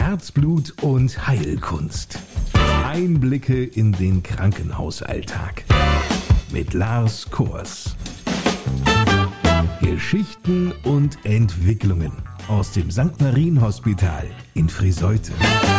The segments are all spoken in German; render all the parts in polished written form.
Herzblut und Heilkunst. Einblicke in den Krankenhausalltag mit Lars Kors. Geschichten und Entwicklungen aus dem St. Marienhospital in Friseute.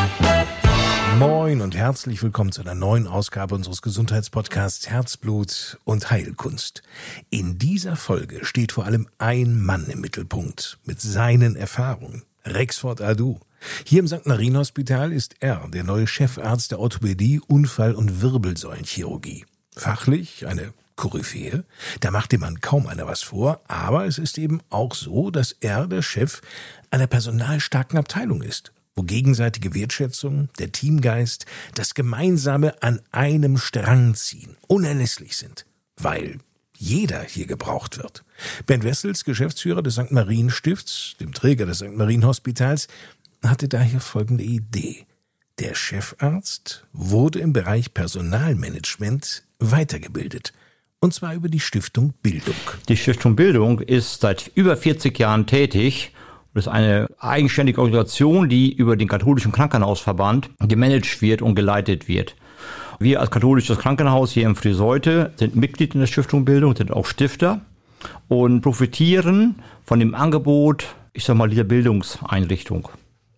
Moin und herzlich willkommen zu einer neuen Ausgabe unseres Gesundheitspodcasts Herzblut und Heilkunst. In dieser Folge steht vor allem ein Mann im Mittelpunkt mit seinen Erfahrungen. Rexford Adu. Hier im St. Marienhospital ist er der neue Chefarzt der Orthopädie, Unfall- und Wirbelsäulenchirurgie. Fachlich eine Koryphäe, da macht dem Mann kaum einer was vor, aber es ist eben auch so, dass er der Chef einer personalstarken Abteilung ist, wo gegenseitige Wertschätzung, der Teamgeist, das Gemeinsame an einem Strang ziehen unerlässlich sind, weil jeder hier gebraucht wird. Bernd Wessels, Geschäftsführer des St. Marienstifts, dem Träger des St. Marienhospitals, hatte daher folgende Idee. Der Chefarzt wurde im Bereich Personalmanagement weitergebildet. Und zwar über die Stiftung Bildung. Die Stiftung Bildung ist seit über 40 Jahren tätig. Das ist eine eigenständige Organisation, die über den katholischen Krankenhausverband gemanagt wird und geleitet wird. Wir als katholisches Krankenhaus hier in Friseute sind Mitglied in der Stiftung Bildung, sind auch Stifter und profitieren von dem Angebot, dieser Bildungseinrichtung.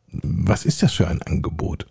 Was ist das für ein Angebot?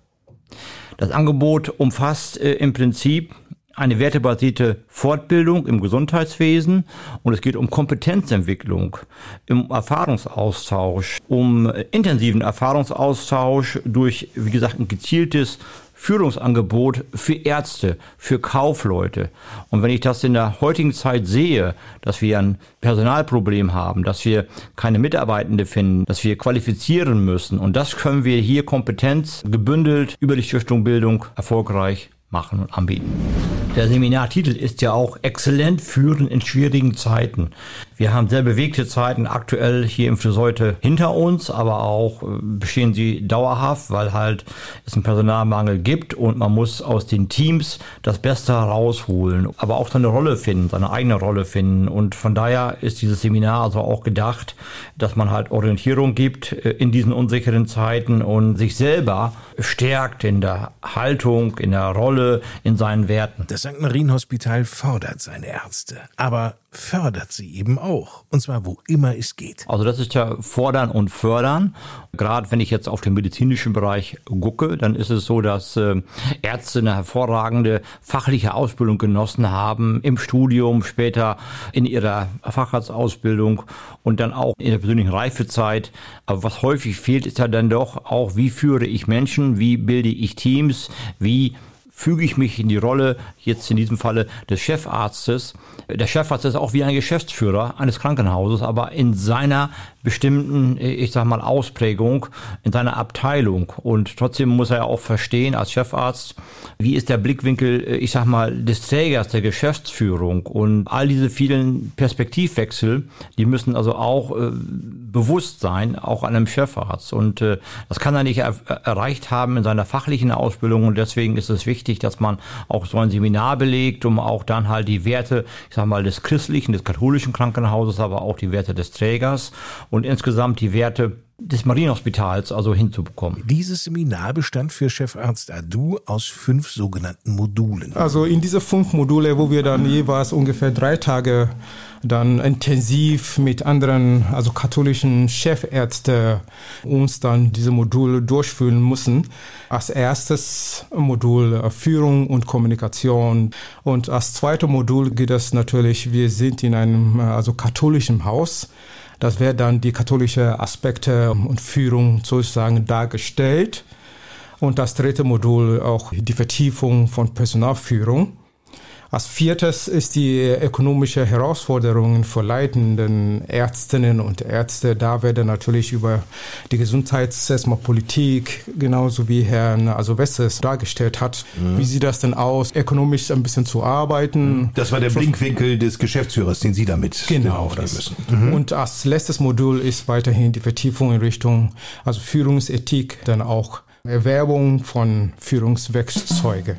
Das Angebot umfasst im Prinzip eine wertebasierte Fortbildung im Gesundheitswesen und es geht um Kompetenzentwicklung, um Erfahrungsaustausch, um intensiven Erfahrungsaustausch durch, wie gesagt, ein gezieltes Führungsangebot für Ärzte, für Kaufleute. Und wenn ich das in der heutigen Zeit sehe, dass wir ein Personalproblem haben, dass wir keine Mitarbeitende finden, dass wir qualifizieren müssen und das können wir hier kompetenzgebündelt über die Stiftung Bildung erfolgreich machen und anbieten. Der Seminartitel ist ja auch Exzellent führen in schwierigen Zeiten. Wir haben sehr bewegte Zeiten aktuell hier im Friseute hinter uns, aber auch bestehen sie dauerhaft, weil halt es einen Personalmangel gibt und man muss aus den Teams das Beste herausholen, aber auch seine Rolle finden, seine eigene Rolle finden. Und von daher ist dieses Seminar also auch gedacht, dass man halt Orientierung gibt in diesen unsicheren Zeiten und sich selber stärkt in der Haltung, in der Rolle, in seinen Werten. Das St. Marienhospital fordert seine Ärzte, aber fördert sie eben auch, und zwar wo immer es geht. Also das ist ja Fordern und Fördern. Gerade wenn ich jetzt auf den medizinischen Bereich gucke, dann ist es so, dass Ärzte eine hervorragende fachliche Ausbildung genossen haben, im Studium, später in ihrer Facharztausbildung und dann auch in der persönlichen Reifezeit. Aber was häufig fehlt, ist ja dann doch auch, wie führe ich Menschen, wie bilde ich Teams, wie füge ich mich in die Rolle, jetzt in diesem Falle des Chefarztes. Der Chefarzt ist auch wie ein Geschäftsführer eines Krankenhauses, aber in seiner bestimmten, Ausprägung, in seiner Abteilung. Und trotzdem muss er ja auch verstehen als Chefarzt, wie ist der Blickwinkel, des Trägers, der Geschäftsführung. Und all diese vielen Perspektivwechsel, die müssen also auch bewusst sein, auch an einem Chefarzt. Und das kann er nicht erreicht haben in seiner fachlichen Ausbildung. Und deswegen ist es wichtig, dass man auch so ein Seminar belegt, um auch dann halt die Werte, des christlichen, des katholischen Krankenhauses, aber auch die Werte des Trägers und insgesamt die Werte des Marienhospitals also hinzubekommen. Dieses Seminar bestand für Chefarzt Adu aus 5 sogenannten Modulen. Also in diese 5 Module, wo wir dann jeweils ungefähr 3 Tage dann intensiv mit anderen, katholischen Chefärzten uns dann diese Module durchführen müssen. Als erstes Modul Führung und Kommunikation und als zweites Modul geht es natürlich, wir sind in einem katholischen Haus. Das werden dann die katholische Aspekte und Führung sozusagen dargestellt. Und das dritte Modul auch die Vertiefung von Personalführung. Als viertes ist die ökonomische Herausforderungen für leitenden Ärztinnen und Ärzte. Da werden natürlich über die Gesundheitspolitik, genauso wie Herr Wessels dargestellt hat, wie sieht das denn aus, ökonomisch ein bisschen zu arbeiten. Das war der Blickwinkel des Geschäftsführers, den Sie damit aufnehmen müssen. Und als letztes Modul ist weiterhin die Vertiefung in Richtung Führungsethik, dann auch Erwerbung von Führungswerkzeugen.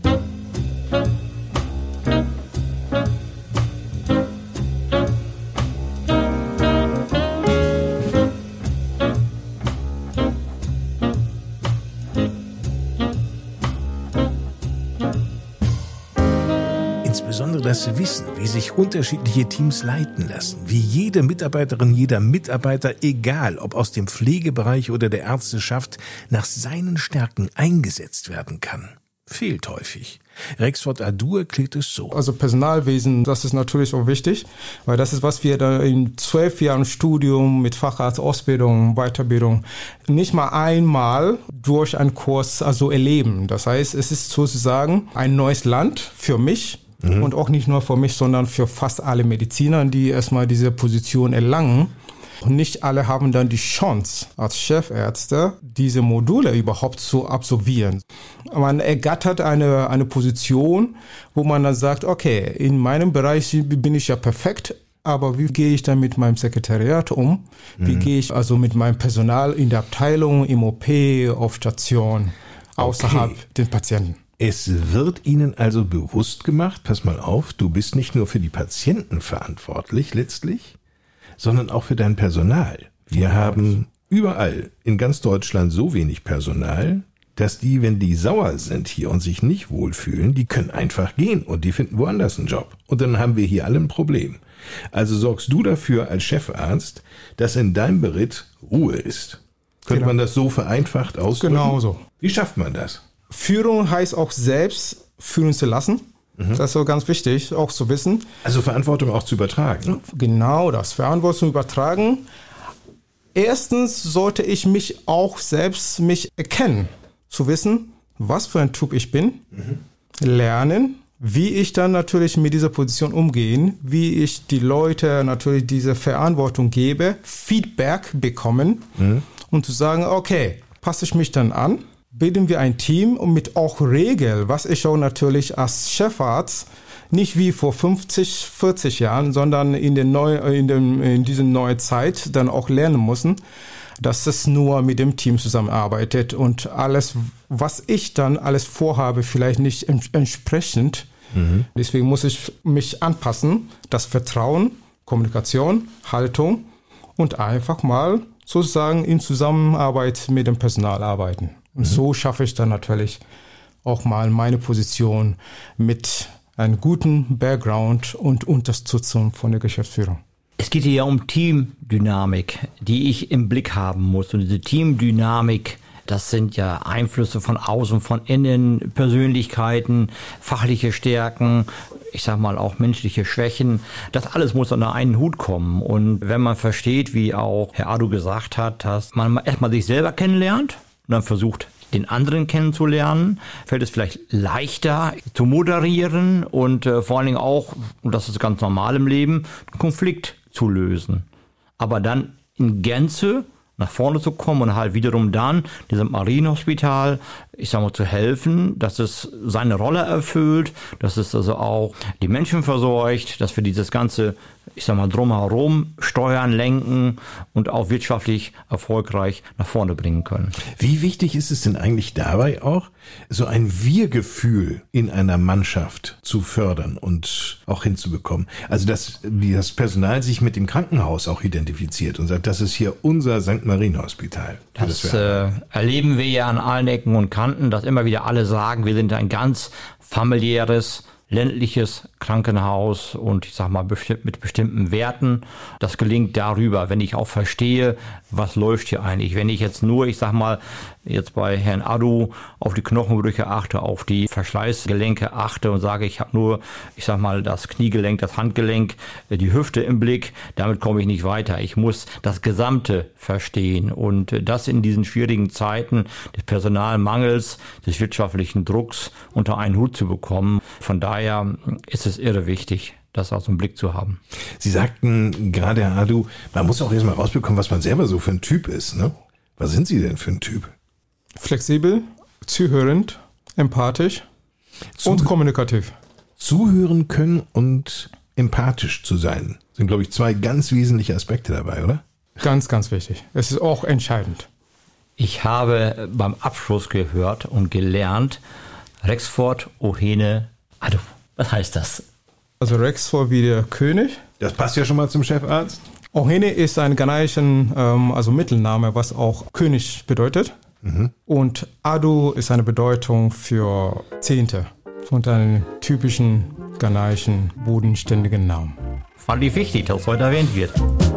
das Wissen, wie sich unterschiedliche Teams leiten lassen, wie jede Mitarbeiterin, jeder Mitarbeiter, egal ob aus dem Pflegebereich oder der Ärzteschaft, nach seinen Stärken eingesetzt werden kann, fehlt häufig. Rexford Adu erklärt es so. Also Personalwesen, das ist natürlich auch wichtig, weil das ist, was wir da in 12 Jahren Studium mit Facharztausbildung, Weiterbildung nicht mal einmal durch einen Kurs erleben. Das heißt, es ist sozusagen ein neues Land für mich und auch nicht nur für mich, sondern für fast alle Mediziner, die erstmal diese Position erlangen. Und nicht alle haben dann die Chance, als Chefärzte diese Module überhaupt zu absolvieren. Man ergattert eine Position, wo man dann sagt, okay, in meinem Bereich bin ich ja perfekt, aber wie gehe ich dann mit meinem Sekretariat um? Wie gehe ich also mit meinem Personal in der Abteilung, im OP, auf Station, außerhalb den Patienten? Es wird Ihnen also bewusst gemacht, pass mal auf, du bist nicht nur für die Patienten verantwortlich letztlich, sondern auch für dein Personal. Wir haben überall in ganz Deutschland so wenig Personal, dass die, wenn die sauer sind hier und sich nicht wohlfühlen, die können einfach gehen und die finden woanders einen Job. Und dann haben wir hier alle ein Problem. Also sorgst du dafür als Chefarzt, dass in deinem Beritt Ruhe ist. Könnte man das so vereinfacht ausdrücken? Genau so. Wie schafft man das? Führung heißt auch selbst führen zu lassen. Das ist so ganz wichtig, auch zu wissen. Also Verantwortung auch zu übertragen. Genau das, Verantwortung übertragen. Erstens sollte ich mich auch selbst erkennen, zu wissen, was für ein Typ ich bin, lernen, wie ich dann natürlich mit dieser Position umgehen, wie ich die Leute natürlich diese Verantwortung gebe, Feedback bekommen und zu sagen, okay, passe ich mich dann an? Bilden wir ein Team und mit auch Regeln, was ich auch natürlich als Chefarzt nicht wie vor 50, 40 Jahren, sondern in dieser neuen Zeit dann auch lernen müssen, dass es nur mit dem Team zusammenarbeitet und alles, was ich dann alles vorhabe, vielleicht nicht entsprechend. Deswegen muss ich mich anpassen, das Vertrauen, Kommunikation, Haltung und einfach mal sozusagen in Zusammenarbeit mit dem Personal arbeiten. Und so schaffe ich dann natürlich auch mal meine Position mit einem guten Background und Unterstützung von der Geschäftsführung. Es geht hier ja um Teamdynamik, die ich im Blick haben muss. Und diese Teamdynamik, das sind ja Einflüsse von außen, von innen, Persönlichkeiten, fachliche Stärken, ich sag mal auch menschliche Schwächen. Das alles muss unter einen Hut kommen. Und wenn man versteht, wie auch Herr Adu gesagt hat, dass man erstmal sich selber kennenlernt, und dann versucht, den anderen kennenzulernen, fällt es vielleicht leichter zu moderieren und vor allen Dingen auch, und das ist ganz normal im Leben, einen Konflikt zu lösen. Aber dann in Gänze nach vorne zu kommen und halt wiederum dann diesem Marienhospital, ich sag mal, zu helfen, dass es seine Rolle erfüllt, dass es also auch die Menschen versorgt, dass wir dieses ganze, ich sag mal, drumherum steuern, lenken und auch wirtschaftlich erfolgreich nach vorne bringen können. Wie wichtig ist es denn eigentlich dabei auch, so ein Wir-Gefühl in einer Mannschaft zu fördern und auch hinzubekommen? Also, dass das Personal sich mit dem Krankenhaus auch identifiziert und sagt, das ist hier unser St. Marienhospital. Das erleben wir ja an allen Ecken und Kanten, dass immer wieder alle sagen, wir sind ein ganz familiäres, ländliches Krankenhaus und ich sag mal mit bestimmten Werten. Das gelingt darüber, wenn ich auch verstehe, was läuft hier eigentlich. Wenn ich jetzt nur, ich sag mal, jetzt bei Herrn Adu auf die Knochenbrüche achte, auf die Verschleißgelenke achte und sage, ich habe nur, ich sag mal, das Kniegelenk, das Handgelenk, die Hüfte im Blick, damit komme ich nicht weiter. Ich muss das Gesamte verstehen und das in diesen schwierigen Zeiten des Personalmangels, des wirtschaftlichen Drucks unter einen Hut zu bekommen. Von daher ist es irre wichtig, das auch so im Blick zu haben. Sie sagten gerade, Herr Adu, man muss auch erstmal rausbekommen, was man selber so für ein Typ ist, ne? Was sind Sie denn für ein Typ? Flexibel, zuhörend, empathisch und kommunikativ. Zuhören können und empathisch zu sein, sind, glaube ich, zwei ganz wesentliche Aspekte dabei, oder? Ganz, ganz wichtig. Es ist auch entscheidend. Ich habe beim Abschluss gehört und gelernt, Rexford Ohene Adu. Was heißt das? Also Rexford wie der König. Das passt ja schon mal zum Chefarzt. Ohene ist ein ghanaischen Mittelname, was auch König bedeutet. Und Adu ist eine Bedeutung für Zehnte. Und einen typischen ghanaischen bodenständigen Namen. Fand ich wichtig, dass heute erwähnt wird.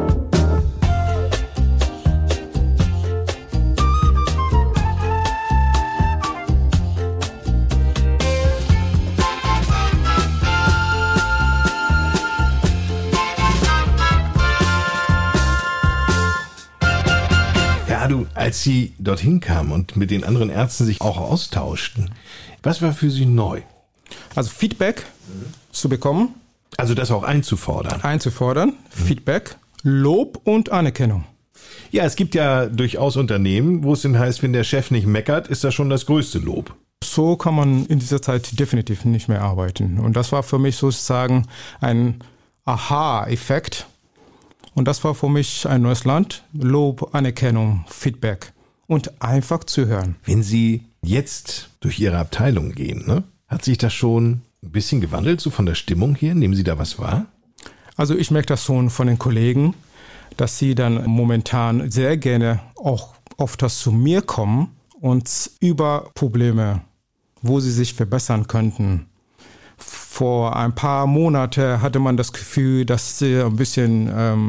Als Sie dorthin kamen und mit den anderen Ärzten sich auch austauschten, was war für Sie neu? Also Feedback zu bekommen. Also das auch einzufordern. Feedback, Lob und Anerkennung. Ja, es gibt ja durchaus Unternehmen, wo es dann heißt, wenn der Chef nicht meckert, ist das schon das größte Lob. So kann man in dieser Zeit definitiv nicht mehr arbeiten. Und das war für mich sozusagen ein Aha-Effekt. Und das war für mich ein neues Land. Lob, Anerkennung, Feedback und einfach zu hören. Wenn Sie jetzt durch Ihre Abteilung gehen, ne, hat sich das schon ein bisschen gewandelt, so von der Stimmung her? Nehmen Sie da was wahr? Also ich merke das schon von den Kollegen, dass sie dann momentan sehr gerne auch oft zu mir kommen und über Probleme, wo sie sich verbessern könnten. Vor ein paar Monaten hatte man das Gefühl, dass sie ein bisschen,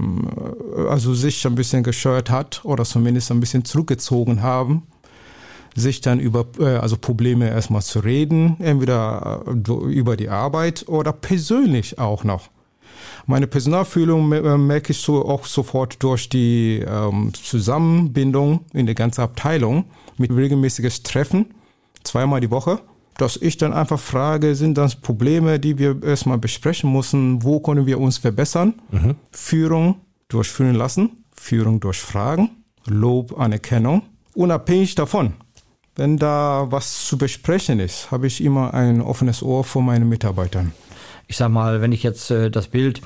sich ein bisschen gescheut hat oder zumindest ein bisschen zurückgezogen haben, sich dann über Probleme erstmal zu reden, entweder über die Arbeit oder persönlich auch noch. Meine Personalführung merke ich so auch sofort durch die Zusammenbindung in der ganzen Abteilung mit regelmäßiges Treffen, 2-mal die Woche. Dass ich dann einfach frage, sind das Probleme, die wir erstmal besprechen müssen, wo können wir uns verbessern? Führung durchführen lassen, Führung durch Fragen, Lob, Anerkennung. Unabhängig davon, wenn da was zu besprechen ist, habe ich immer ein offenes Ohr vor meinen Mitarbeitern. Ich sag mal, wenn ich jetzt das Bild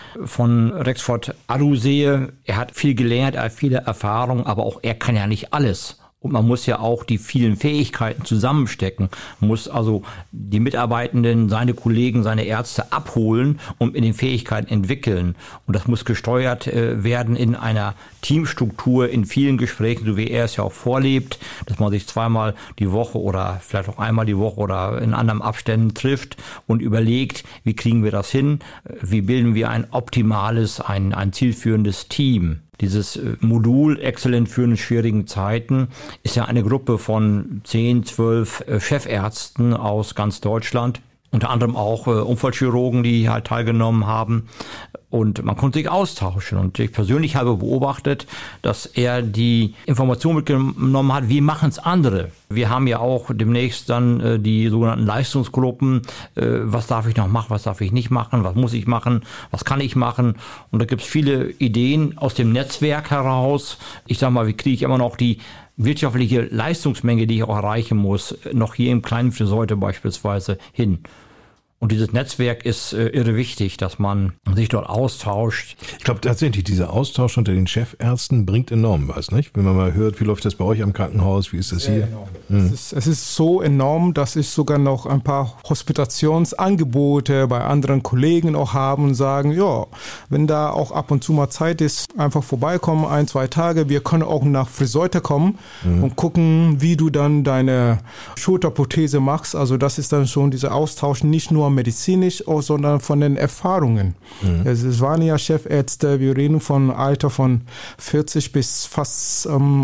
von Rexford Addo sehe, er hat viel gelernt, er hat viele Erfahrungen, aber auch er kann ja nicht alles. Und man muss ja auch die vielen Fähigkeiten zusammenstecken, muss also die Mitarbeitenden, seine Kollegen, seine Ärzte abholen und in den Fähigkeiten entwickeln. Und das muss gesteuert werden in einer Teamstruktur, in vielen Gesprächen, so wie er es ja auch vorlebt, dass man sich 2-mal die Woche oder vielleicht auch einmal die Woche oder in anderen Abständen trifft und überlegt, wie kriegen wir das hin, wie bilden wir ein optimales, ein zielführendes Team. Dieses Modul Exzellent führen in schwierigen Zeiten ist ja eine Gruppe von 10, 12 Chefärzten aus ganz Deutschland. Unter anderem auch Unfallchirurgen, die halt teilgenommen haben. Und man konnte sich austauschen. Und ich persönlich habe beobachtet, dass er die Information mitgenommen hat, wie machen es andere. Wir haben ja auch demnächst dann die sogenannten Leistungsgruppen. Was darf ich noch machen, was darf ich nicht machen, was muss ich machen, was kann ich machen. Und da gibt es viele Ideen aus dem Netzwerk heraus. Ich sag mal, wie kriege ich immer noch die wirtschaftliche Leistungsmenge, die ich auch erreichen muss, noch hier im kleinen Friseute beispielsweise hin. Und dieses Netzwerk ist irre wichtig, dass man sich dort austauscht. Ich glaube tatsächlich, dieser Austausch unter den Chefärzten bringt enorm was, nicht? Wenn man mal hört, wie läuft das bei euch am Krankenhaus, wie ist das hier? Genau. Es ist so enorm, dass ich sogar noch ein paar Hospitationsangebote bei anderen Kollegen auch haben und sagen, ja, wenn da auch ab und zu mal Zeit ist, einfach vorbeikommen, 1-2 Tage. Wir können auch nach Friseute kommen und gucken, wie du dann deine Schulterprothese machst. Also das ist dann schon dieser Austausch, nicht nur medizinisch, sondern von den Erfahrungen. Es waren ja Chefärzte, wir reden von Alter von 40 bis fast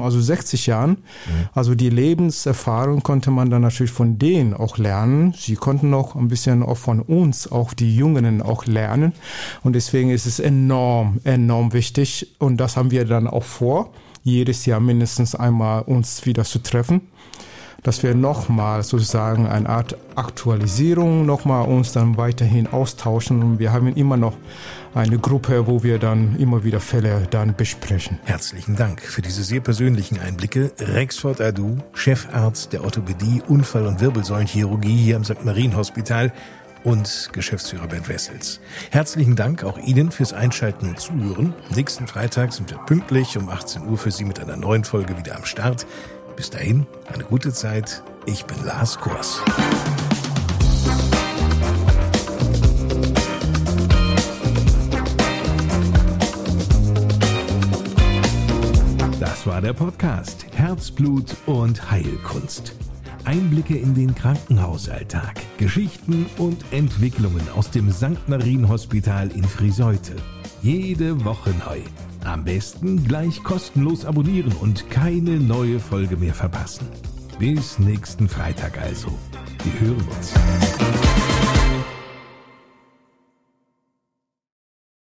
60 Jahren. Also die Lebenserfahrung konnte man dann natürlich von denen auch lernen. Sie konnten auch ein bisschen auch von uns, auch die Jungen auch lernen. Und deswegen ist es enorm, enorm wichtig. Und das haben wir dann auch vor, jedes Jahr mindestens einmal uns wieder zu treffen, dass wir nochmal sozusagen eine Art Aktualisierung nochmal uns dann weiterhin austauschen. Und wir haben immer noch eine Gruppe, wo wir dann immer wieder Fälle dann besprechen. Herzlichen Dank für diese sehr persönlichen Einblicke. Rexford Addo, Chefarzt der Orthopädie, Unfall- und Wirbelsäulenchirurgie hier am St. Marien Hospital und Geschäftsführer Bernd Wessels. Herzlichen Dank auch Ihnen fürs Einschalten und Zuhören. Nächsten Freitag sind wir pünktlich um 18 Uhr für Sie mit einer neuen Folge wieder am Start. Bis dahin, eine gute Zeit. Ich bin Lars Kors. Das war der Podcast Herzblut und Heilkunst. Einblicke in den Krankenhausalltag, Geschichten und Entwicklungen aus dem St. Marien-Hospital in Friseute. Jede Woche neu. Am besten gleich kostenlos abonnieren und keine neue Folge mehr verpassen. Bis nächsten Freitag also. Wir hören uns.